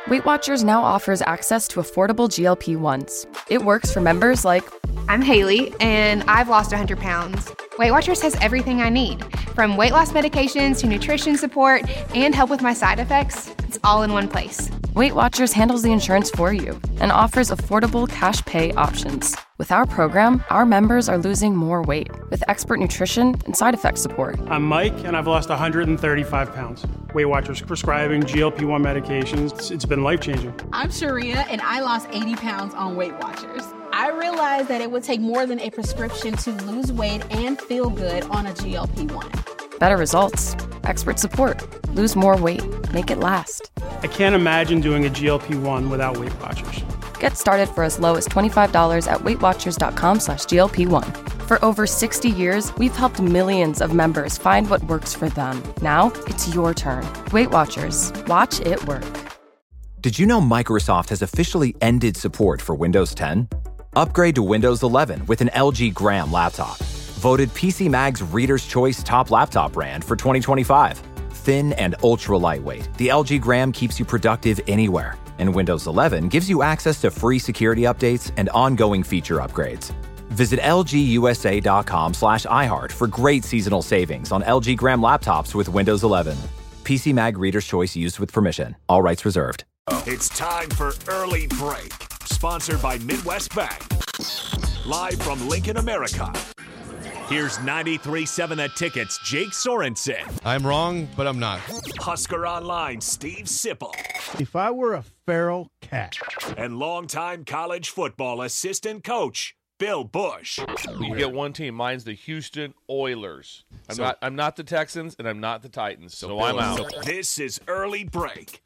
Weight Watchers now offers access to affordable GLP-1s. It works for members like... I'm Haley, and I've lost 100 pounds. Weight Watchers has everything I need, from weight loss medications to nutrition support and help with my side effects. It's all in one place. Weight Watchers handles the insurance for you and offers affordable cash pay options. With our program, our members are losing more weight with expert nutrition and side effect support. I'm Mike, and I've lost 135 pounds. Weight Watchers prescribing GLP-1 medications. It's been life-changing. I'm Sharia, and I lost 80 pounds on Weight Watchers. I realized that it would take more than a prescription to lose weight and feel good on a GLP-1. Better results, expert support, lose more weight, make it last. I can't imagine doing a GLP-1 without Weight Watchers. Get started for as low as $25 at WeightWatchers.com/GLP-1. For over 60 years, we've helped millions of members find what works for them. Now, it's your turn. Weight Watchers. Watch it work. Did you know Microsoft has officially ended support for Windows 10? Upgrade to Windows 11 with an LG Gram laptop. Voted PC Mag's Reader's Choice Top Laptop Brand for 2025. Thin and ultra lightweight, the LG Gram keeps you productive anywhere. And Windows 11 gives you access to free security updates and ongoing feature upgrades. Visit lgusa.com/iHeart for great seasonal savings on LG Gram laptops with Windows 11. PC Mag Reader's Choice used with permission. All rights reserved. It's time for Early Break, sponsored by Midwest Bank. Live from Lincoln, America. Here's 93.7 The Ticket's Jake Sorensen. I'm wrong, but I'm not. Husker Online, Steve Sipple. If I were a feral cat. And longtime college football assistant coach, Bill Bush. You get one team. Mine's the Houston Oilers. I'm not the Texans, and I'm not the Titans, so I'm out. This is Early Break.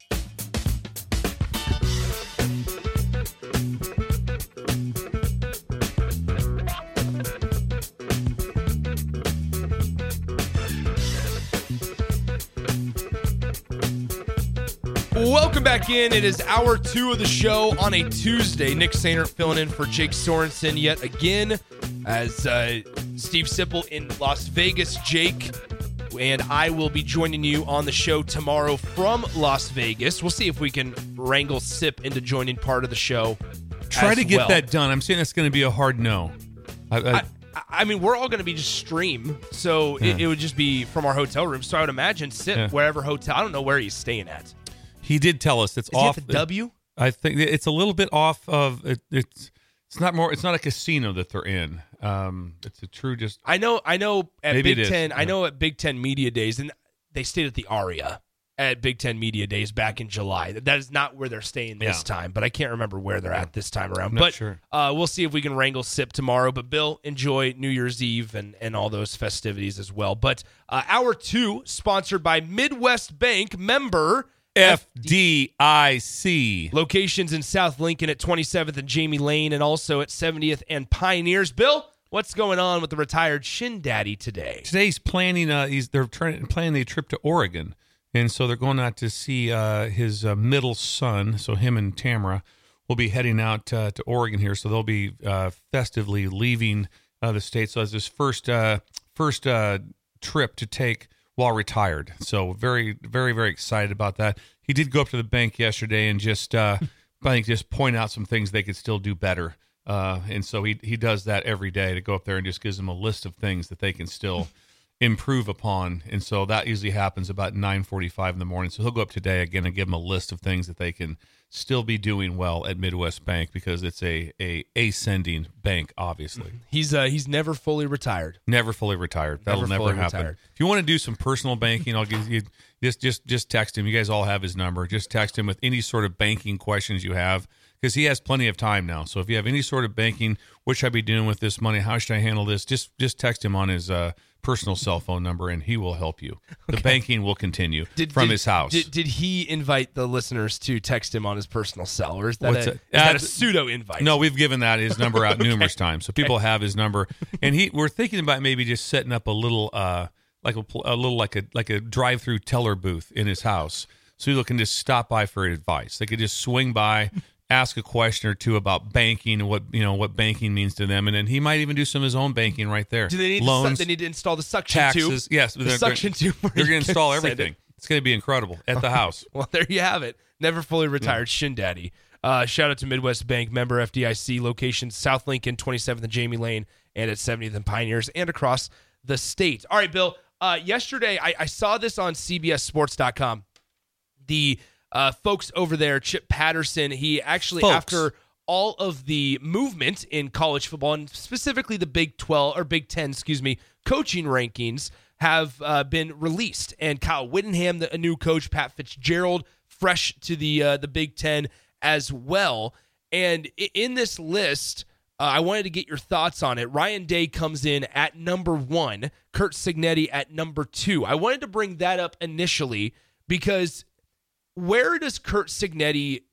Welcome back in. It is hour 2 of the show on a Tuesday. Nick Sainert filling in for Jake Sorensen yet again as Steve Sipple in Las Vegas. Jake and I will be joining you on the show tomorrow from Las Vegas. We'll see if we can wrangle Sip into joining part of the show. Try to get that done. I'm saying it's going to be a hard no. I mean, we're all going to be just stream, so it would just be from our hotel room. So I would imagine Sip wherever hotel. I don't know where he's staying at. He did tell us it's off. Is he at the W? I think it's a little bit off of it. It's not more. It's not a casino that they're in. It's a true just. I know. At Maybe Big Ten, yeah. I know at Big Ten Media Days, and they stayed at the Aria at Big Ten Media Days back in July. That is not where they're staying this time, but I can't remember where they're at this time around. Not sure. We'll see if we can wrangle Sip tomorrow. But Bill, enjoy New Year's Eve and all those festivities as well. But hour 2 sponsored by Midwest Bank, member FDIC. Locations in South Lincoln at 27th and Jamie Lane, and also at 70th and Pioneers. Bill, what's going on with the retired Shin Daddy today? Today's planning. They're planning a trip to Oregon, and so they're going out to see his middle son. So him and Tamara will be heading out to Oregon here. So they'll be festively leaving the state. So that's his first trip to take while retired. So very, very, very excited about that. He did go up to the bank yesterday and just, I think, just point out some things they could still do better. And so he does that every day, to go up there and just gives them a list of things that they can still improve upon. And so that usually happens about 9:45 in the morning. So he'll go up today again and give them a list of things that they can still be doing well at Midwest Bank, because it's a ascending bank, obviously. He's never fully retired. Never fully retired. That'll never happen. Retired. If you want to do some personal banking, I'll give you just text him. You guys all have his number. Just text him with any sort of banking questions you have, because he has plenty of time now. So if you have any sort of banking, what should I be doing with this money? How should I handle this? Just text him on his personal cell phone number, and he will help you. The banking will continue from his house. Did he invite the listeners to text him on his personal cell, or is that a pseudo invite? No, we've given his number out numerous times, so people have his number. And we're thinking about maybe just setting up a little like a drive-through teller booth in his house, so people can just stop by for advice. They could just swing by, ask a question or two about banking and what banking means to them, and then he might even do some of his own banking right there. Do they need loans? They need to install the suction taxes, tube. Yes, the suction tube. They're going to install everything. It's going to be incredible at the house. Well, there you have it. Never fully retired Shin Daddy. Shout out to Midwest Bank, member FDIC, locations South Lincoln, 27th and Jamie Lane, and at 70th and Pioneers, and across the state. All right, Bill. Yesterday, I saw this on CBSSports.com. The folks over there, Chip Patterson, he actually, after all of the movement in college football, and specifically the Big 10, coaching rankings have been released. And Kyle Whittingham, a new coach, Pat Fitzgerald, fresh to the Big 10 as well. And in this list, I wanted to get your thoughts on it. Ryan Day comes in at number 1, Curt Cignetti at number 2. I wanted to bring that up initially because where does Curt Cignetti,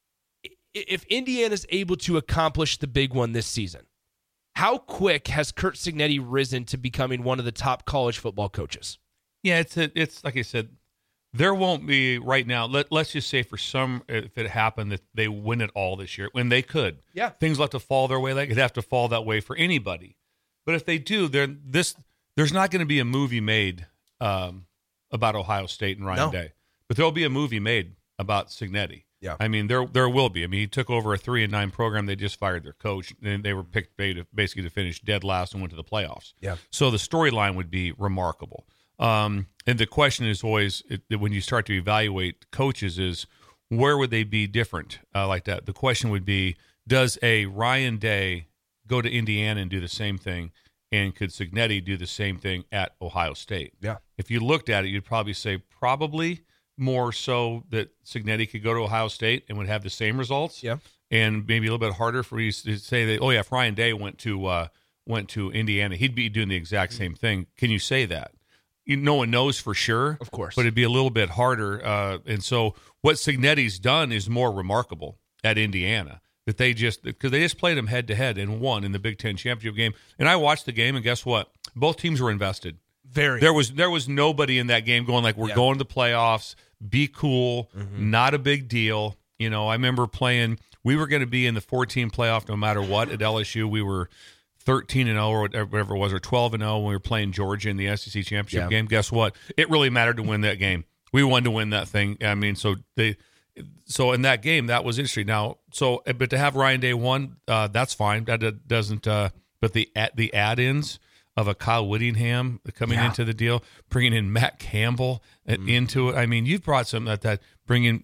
if Indiana's able to accomplish the big one this season, how quick has Curt Cignetti risen to becoming one of the top college football coaches? Yeah, it's like I said, there won't be right now. Let's just say for some, if it happened that they win it all this year, when they could, things will have to fall their way. They could have to fall that way for anybody. But if they do, there's not going to be a movie made about Ohio State and Ryan Day, but there'll be a movie made about Cignetti. Yeah, I mean there will be. I mean, he took over a 3-9 program. They just fired their coach, and they were picked basically to finish dead last and went to the playoffs. Yeah, so the storyline would be remarkable. And the question is always, when you start to evaluate coaches, is where would they be different like that? The question would be, does a Ryan Day go to Indiana and do the same thing, and could Cignetti do the same thing at Ohio State? Yeah, if you looked at it, you'd probably say probably more so that Cignetti could go to Ohio State and would have the same results. Yeah, and maybe a little bit harder for you to say that. Oh yeah, if Ryan Day went to Indiana, he'd be doing the exact same thing. Can you say that? No one knows for sure, of course, but it'd be a little bit harder. And so, what Cignetti's done is more remarkable at Indiana. That because they just played them head to head and won in the Big Ten championship game. And I watched the game, and guess what? Both teams were invested. There was nobody in that game going like, we're going to the playoffs, be cool, not a big deal. You know, I remember we were going to be in the 14 playoff no matter what at LSU. We were 13-0 or whatever it was, or 12-0 when we were playing Georgia in the SEC championship game. Guess what? It really mattered to win that game. We wanted to win that thing. I mean, so in that game, that was interesting. Now, but to have Ryan Day won, that's fine. That doesn't. But the add-ins of a Kyle Whittingham coming into the deal, bringing in Matt Campbell into it. I mean, you've brought some that bringing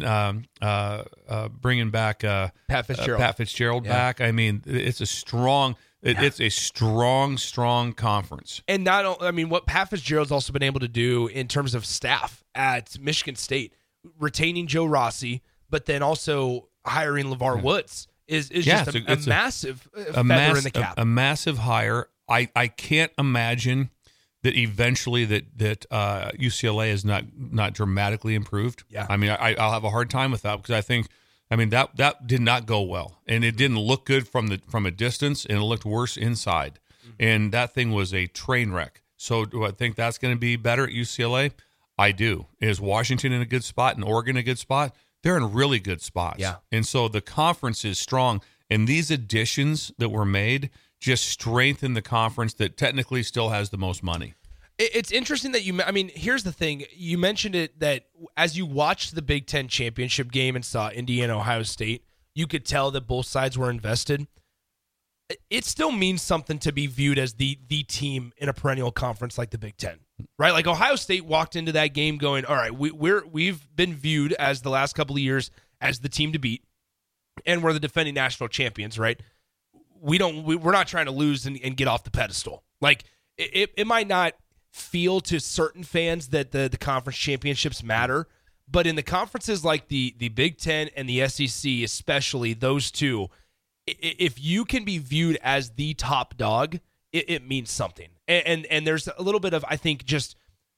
back Pat Fitzgerald back. I mean, it's a strong. It's a strong conference. And what Pat Fitzgerald's also been able to do in terms of staff at Michigan State, retaining Joe Rossi, but then also hiring LeVar Woods is just a massive feather in the cap. A massive hire. I can't imagine that eventually that UCLA is not dramatically improved. Yeah. I mean, I'll have a hard time with that because I think. I mean, that did not go well, and it didn't look good from a distance, and it looked worse inside. And that thing was a train wreck. So do I think that's going to be better at UCLA? I do. Is Washington in a good spot and Oregon a good spot? They're in really good spots. Yeah. And so the conference is strong, and these additions that were made just strengthen the conference that technically still has the most money. It's interesting that here's the thing. You mentioned it that as you watched the Big Ten championship game and saw Indiana, Ohio State, you could tell that both sides were invested. It still means something to be viewed as the team in a perennial conference like the Big Ten, right? Like Ohio State walked into that game going, all right, we've been viewed as the last couple of years as the team to beat, and we're the defending national champions, right? We're not trying to lose and get off the pedestal. Like it might not feel to certain fans that the conference championships matter, but in the conferences like the Big Ten and the SEC, especially those two, if you can be viewed as the top dog, it means something. And there's a little bit of, I think, just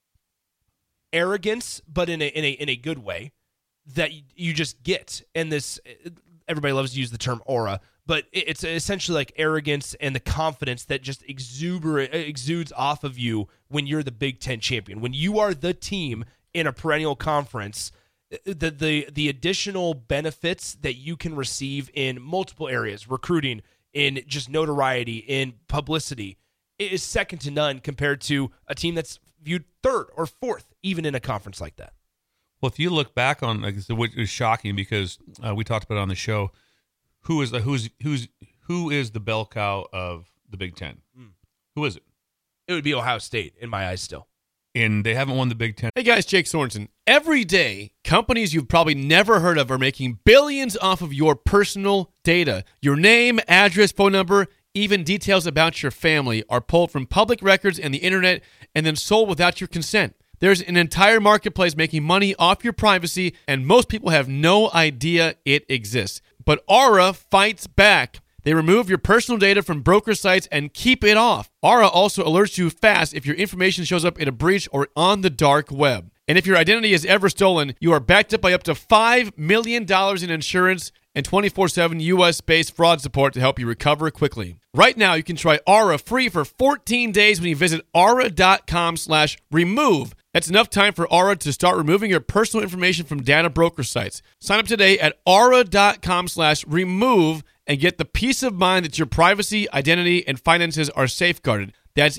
arrogance, but in a good way that you just get. And this, everybody loves to use the term aura, but it's essentially like arrogance and the confidence that just exudes off of you when you're the Big Ten champion. When you are the team in a perennial conference, the additional benefits that you can receive in multiple areas, recruiting, in just notoriety, in publicity, is second to none compared to a team that's viewed third or fourth, even in a conference like that. Well, if you look back on, like, which is shocking because we talked about it on the show, who is the bell cow of the Big Ten? Who is it? It would be Ohio State in my eyes still. And they haven't won the Big Ten. Hey guys, Jake Sorensen. Every day, companies you've probably never heard of are making billions off of your personal data. Your name, address, phone number, even details about your family are pulled from public records and the internet and then sold without your consent. There's an entire marketplace making money off your privacy, and most people have no idea it exists. But Aura fights back. They remove your personal data from broker sites and keep it off. Aura also alerts you fast if your information shows up in a breach or on the dark web. And if your identity is ever stolen, you are backed up by up to $5 million in insurance and 24/7 U.S.-based fraud support to help you recover quickly. Right now, you can try Aura free for 14 days when you visit aura.com/remove. That's enough time for Aura to start removing your personal information from data broker sites. Sign up today at aura.com/remove and get the peace of mind that your privacy, identity, and finances are safeguarded. That's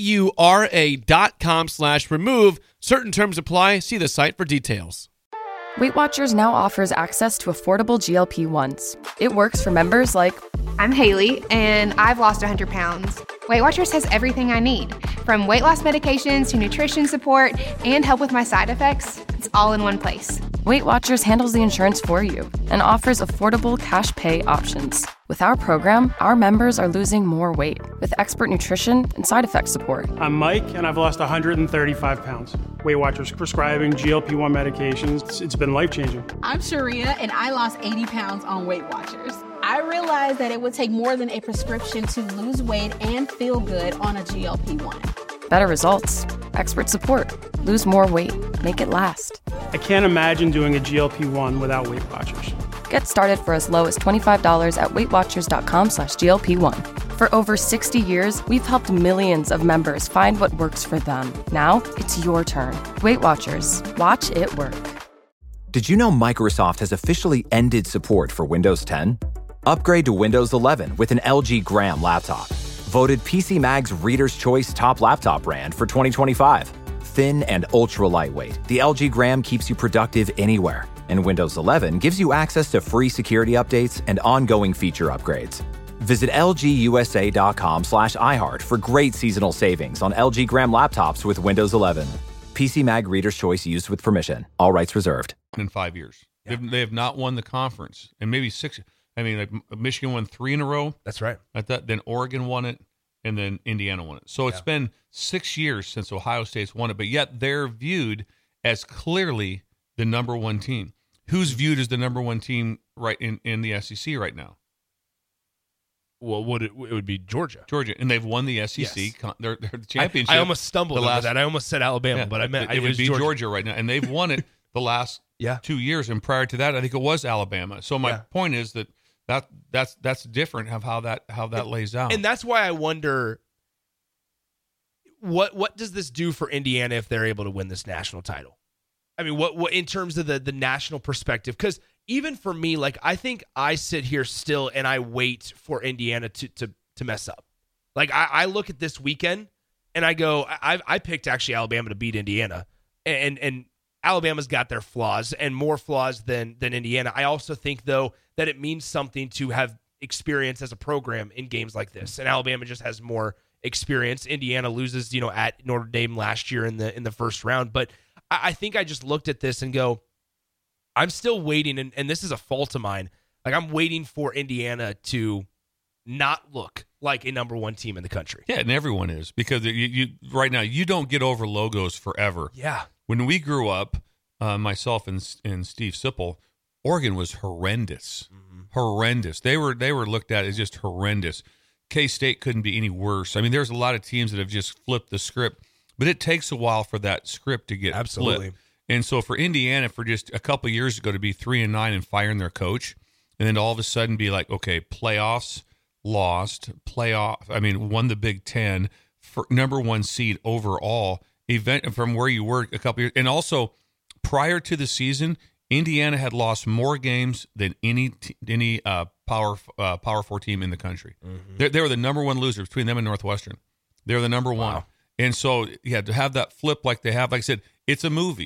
aura.com/remove. Certain terms apply. See the site for details. Weight Watchers now offers access to affordable GLP-1s. It works for members like... I'm Haley, and I've lost 100 pounds. Weight Watchers has everything I need, from weight loss medications to nutrition support and help with my side effects. It's all in one place. Weight Watchers handles the insurance for you and offers affordable cash pay options. With our program, our members are losing more weight with expert nutrition and side effect support. I'm Mike, and I've lost 135 pounds. Weight Watchers prescribing GLP-1 medications. It's been life-changing. I'm Sharia, and I lost 80 pounds on Weight Watchers. I realized that it would take more than a prescription to lose weight and feel good on a GLP-1. Better results, expert support, lose more weight, make it last. I can't imagine doing a GLP-1 without Weight Watchers. Get started for as low as $25 at WeightWatchers.com/GLP-1. For over 60 years, we've helped millions of members find what works for them. Now, it's your turn. Weight Watchers. Watch it work. Did you know Microsoft has officially ended support for Windows 10? Upgrade to Windows 11 with an LG Gram laptop. Voted PC Mag's Reader's Choice Top Laptop Brand for 2025. Thin and ultra lightweight, the LG Gram keeps you productive anywhere. And Windows 11 gives you access to free security updates and ongoing feature upgrades. Visit lgusa.com/iHeart for great seasonal savings on LG Gram laptops with Windows 11. PC Mag Reader's Choice used with permission. All rights reserved. In 5 years. Yeah. They have not won the conference. And maybe 6. I mean, like Michigan won 3 in a row. That's right. Then Oregon won it, and then Indiana won it. So it's been 6 years since Ohio State's won it, but yet they're viewed as clearly the number one team. Who's viewed as the number one team right in the SEC right now? Well, it would be Georgia. Georgia, and they've won the SEC. Yes. They're the championship. I almost stumbled over that. I almost said Alabama, but I meant it would be Georgia right now, and they've won it the last 2 years. And prior to that, I think it was Alabama. So my point is that's different of how that lays out, and that's why I wonder what does this do for Indiana if they're able to win this national title? I mean, what in terms of the national perspective? Because even for me, like, I think I sit here still and I wait for Indiana to mess up. Like, I look at this weekend and I go, I picked actually Alabama to beat Indiana, and Alabama's got their flaws and more flaws than Indiana. I also think, though, that it means something to have experience as a program in games like this, and Alabama just has more experience. Indiana loses, at Notre Dame last year in the first round, but I think I just looked at this and go, I'm still waiting, and this is a fault of mine. Like, I'm waiting for Indiana to not look like a number one team in the country. Yeah, and everyone is, because you right now you don't get over logos forever. Yeah. When we grew up, myself and Steve Sipple, Oregon was horrendous. Mm-hmm. Horrendous. They were looked at as just horrendous. K-State couldn't be any worse. I mean, there's a lot of teams that have just flipped the script, but it takes a while for that script to get flipped. And so for Indiana, for just a couple of years ago to be 3-9 and firing their coach, and then all of a sudden be like, okay, playoffs, lost, won the Big Ten, for number one seed overall, event from where you were a couple of years. And also, prior to the season, Indiana had lost more games than any Power 4 team in the country. Mm-hmm. They were the number one loser between them and Northwestern. They were the number one. And so, to have that flip like they have, like I said, it's a movie.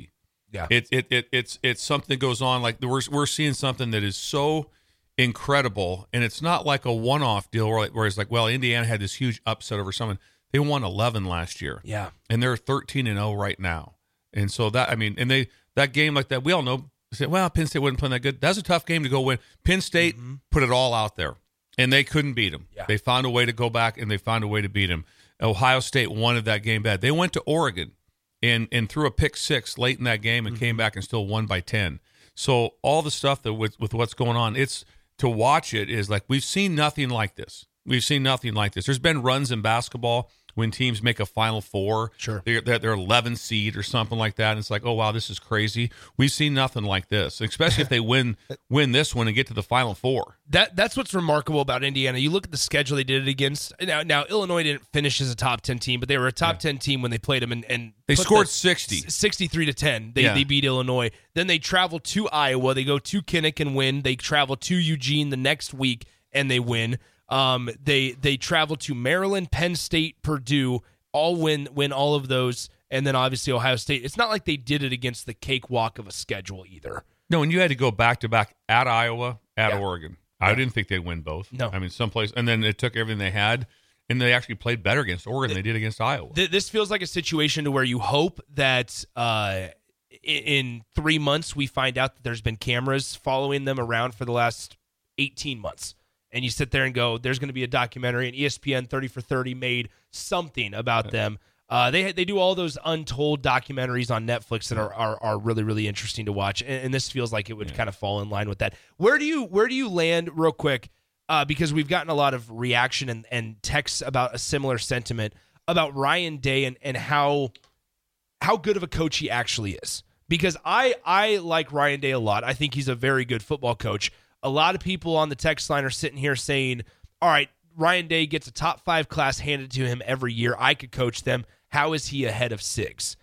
Yeah. It's something that goes on. Like we're seeing something that is so incredible, and it's not like a one-off deal where it's like, well, Indiana had this huge upset over someone. They won 11 last year. Yeah. And they're 13-0 right now. And so that game like that, we all know, say, well, Penn State wasn't playing that good. That's a tough game to go win. Penn State put it all out there, and they couldn't beat them. Yeah. They found a way to go back, and they found a way to beat them. Ohio State wanted that game bad. They went to Oregon and threw a pick six late in that game and came back and still won by 10. So all the stuff that with what's going on, it's to watch it is like we've seen nothing like this. We've seen nothing like this. There's been runs in basketball when teams make a Final Four. Sure. They're 11 seed or something like that. And it's like, oh, wow, this is crazy. We've seen nothing like this, especially if they win this one and get to the Final Four. That's what's remarkable about Indiana. You look at the schedule they did it against. Now Illinois didn't finish as a top 10 team, but they were a top 10 team when they played them. And they scored 63-10. They beat Illinois. Then they travel to Iowa. They go to Kinnick and win. They travel to Eugene the next week and they win. They travel to Maryland, Penn State, Purdue, all win all of those, and then obviously Ohio State. It's not like they did it against the cakewalk of a schedule either. No, and you had to go back to back at Iowa, at Oregon. I didn't think they'd win both. No, I mean someplace, and then it took everything they had, and they actually played better against Oregon than they did against Iowa. This feels like a situation to where you hope that in 3 months we find out that there's been cameras following them around for the last 18 months. And you sit there and go, there's going to be a documentary, and ESPN 30 for 30 made something about them. They do all those untold documentaries on Netflix that are really, really interesting to watch. And this feels like it would kind of fall in line with that. Where do you land real quick? Because we've gotten a lot of reaction and texts about a similar sentiment about Ryan Day and how good of a coach he actually is. Because I like Ryan Day a lot. I think he's a very good football coach. A lot of people on the text line are sitting here saying, all right, Ryan Day gets a top 5 class handed to him every year. I could coach them. How is he ahead of 6?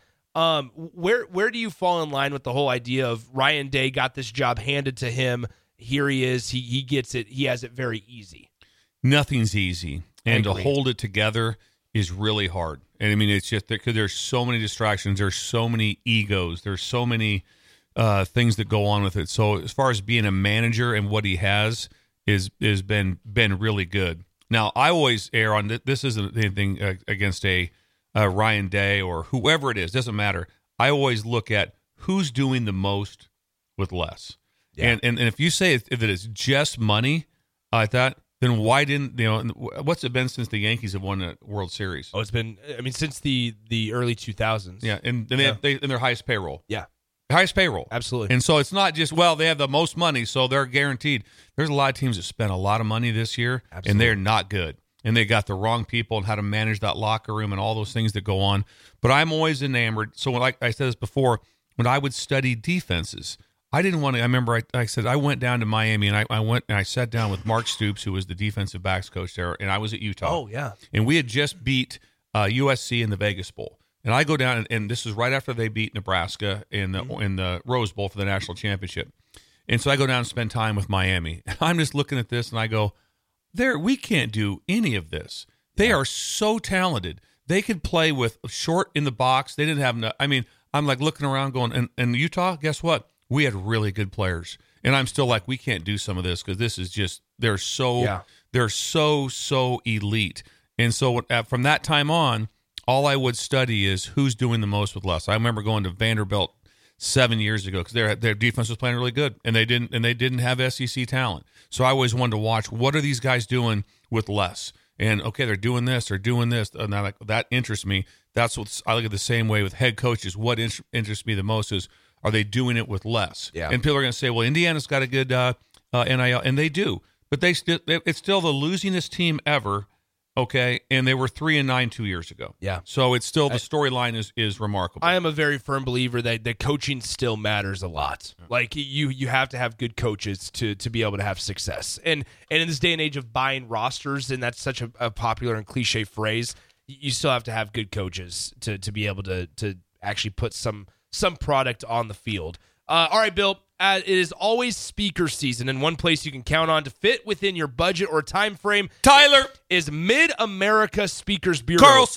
Where do you fall in line with the whole idea of Ryan Day got this job handed to him? Here he is. He gets it. He has it very easy. Nothing's easy. And to hold it together is really hard. And I mean, it's just because there's so many distractions. There's so many egos. There's so many things that go on with it. So as far as being a manager and what he has is been really good. Now I always err on this isn't anything against a Ryan Day or whoever it is, doesn't matter. I always look at who's doing the most with less. Yeah. And if you say that it's just money like that, then why didn't what's it been since the Yankees have won a World Series? Oh, it's been since the early 2000s. Yeah, and they have their highest payroll. Yeah. Highest payroll. Absolutely. And so it's not just, well, they have the most money, so they're guaranteed. There's a lot of teams that spent a lot of money this year, and they're not good. And they got the wrong people and how to manage that locker room and all those things that go on. But I'm always enamored. So like I said this before, when I would study defenses, I didn't want to, I remember I said I went down to Miami, and I went and I sat down with Mark Stoops, who was the defensive backs coach there, and I was at Utah. Oh, yeah. And we had just beat USC in the Vegas Bowl. And I go down, and this is right after they beat Nebraska in the Rose Bowl for the national championship. And so I go down and spend time with Miami. And I'm just looking at this, and I go, we can't do any of this. They are so talented. They could play with short in the box. They didn't have enough. I mean, I'm like looking around going, and Utah, guess what? We had really good players. And I'm still like, we can't do some of this because this is just, they're so elite. And so from that time on, all I would study is who's doing the most with less. I remember going to Vanderbilt 7 years ago because their defense was playing really good, and they didn't have SEC talent. So I always wanted to watch what are these guys doing with less. And okay, they're doing this, and that interests me. That's what I look at the same way with head coaches. What interests me the most is are they doing it with less? Yeah. And people are going to say, well, Indiana's got a good NIL, and they do, but it's still the losingest team ever. Okay, and they were 3-9 2 years ago. Yeah, so it's still the storyline is remarkable. I am a very firm believer that coaching still matters a lot. Like you have to have good coaches to be able to have success. And in this day and age of buying rosters, and that's such a popular and cliche phrase, you still have to have good coaches to be able to actually put some product on the field. All right, Bill. It is always speaker season, and one place you can count on to fit within your budget or time frame, Tyler, is Mid-America Speakers Bureau. Carlson.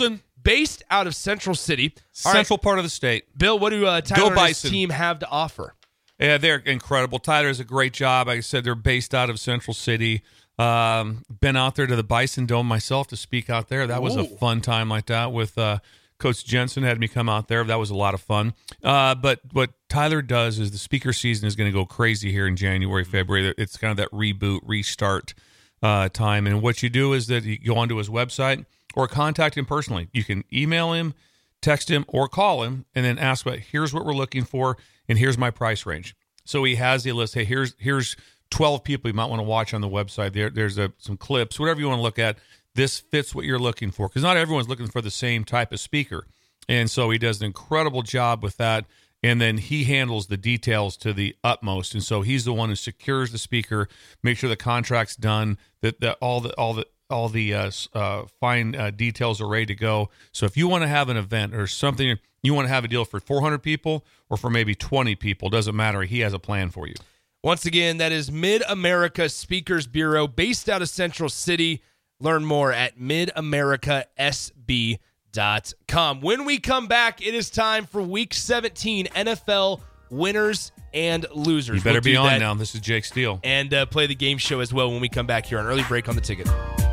based out of Central City. Central part of the state. Bill, what do Tyler and his team have to offer? Yeah, they're incredible. Tyler does a great job. Like I said, they're based out of Central City. Been out there to the Bison Dome myself to speak out there. That was a fun time like that with Coach Jensen had me come out there. That was a lot of fun. But what Tyler does is the speaker season is going to go crazy here in January, February. It's kind of that reboot, restart time. And what you do is that you go onto his website or contact him personally. You can email him, text him, or call him, and then ask, here's what we're looking for, and here's my price range. So he has the list. Hey, here's 12 people you might want to watch on the website. There's some clips, whatever you want to look at. This fits what you're looking for, because not everyone's looking for the same type of speaker. And so he does an incredible job with that. And then he handles the details to the utmost. And so he's the one who secures the speaker, make sure the contract's done, that all the fine details are ready to go. So if you want to have an event or something, you want to have a deal for 400 people or for maybe 20 people, doesn't matter. He has a plan for you. Once again, that is Mid-America Speakers Bureau, based out of Central City. Learn more at midamericasb.com. When we come back, it is time for Week 17 NFL winners and losers. You better be on now. This is Jake Steele. And play the game show as well when we come back here on Early Break on the Ticket.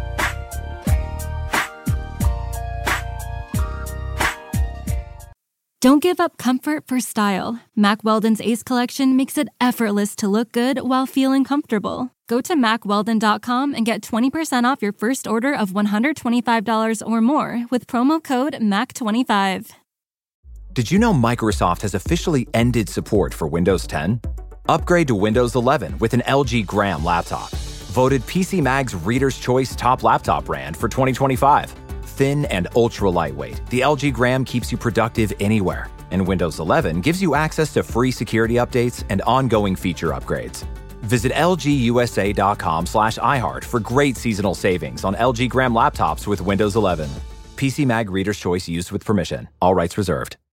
Don't give up comfort for style. Mack Weldon's Ace Collection makes it effortless to look good while feeling comfortable. Go to MackWeldon.com and get 20% off your first order of $125 or more with promo code MAC25. Did you know Microsoft has officially ended support for Windows 10? Upgrade to Windows 11 with an LG Gram laptop. Voted PC Mag's Reader's Choice Top Laptop Brand for 2025. Thin and ultra lightweight, the LG Gram keeps you productive anywhere. And Windows 11 gives you access to free security updates and ongoing feature upgrades. Visit lgusa.com/iHeart for great seasonal savings on LG Gram laptops with Windows 11. PC Mag Reader's Choice used with permission. All rights reserved.